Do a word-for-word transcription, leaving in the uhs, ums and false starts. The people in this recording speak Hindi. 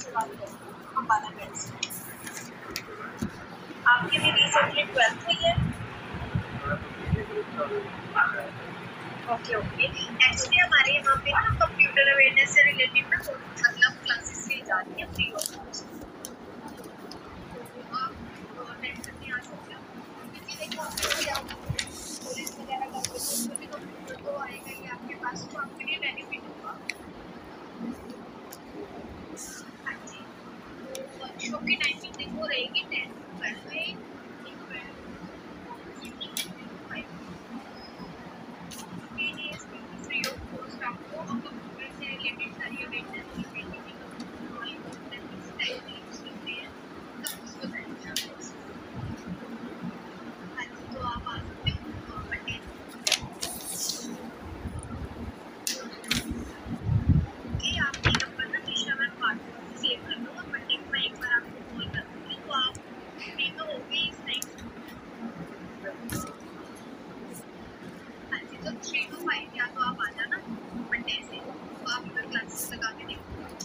से बात करती हूँ अम्बाला गैस से। आपकी भी रिसेंटली ट्वेल्थ हुई है? ओके ओके एक्चुअली हमारे यहाँ पे ना कंप्यूटर अवेयरनेस से रिलेटेड ना मतलब क्लासेस ली जा रही है फ्री ऑफ कॉस्ट। तो आप टेंशन नहीं आ सकते हो क्योंकि देखो क्या कॉलेज वगैरह का उसमें भी कंप्यूटर तो आएगा ही आपके पास, तो आपके लिए बेनिफिट होगा। हाँ जी, तो वर्कशॉप की टाइमिंग देखो रहेगी टेन टू ट्वेल्व में, फ्री ऑफ कॉस्ट आपको कंप्यूटर से रिलेटेड सारी अवेयरनेस मिलेगी कि कंप्यूटर हमारी किस टाइप से यूज करते हैं सब कुछ बताएंगे आपको। हाँ जी, तो आप आ सकते हो मंडे। ओके, आप ये नंबर ना निशा मैम व्हाट्सएप से सेव कर लो और मंडे को मैं एक बार आपको कॉल कर दूँगी, तो आप फ्री तो होगे इस टाइम? हाँ जी, तो थ्री टू फाइव या तो आप आ जाना मंडे से, तो आप इधर क्लासेस लगा के देखो।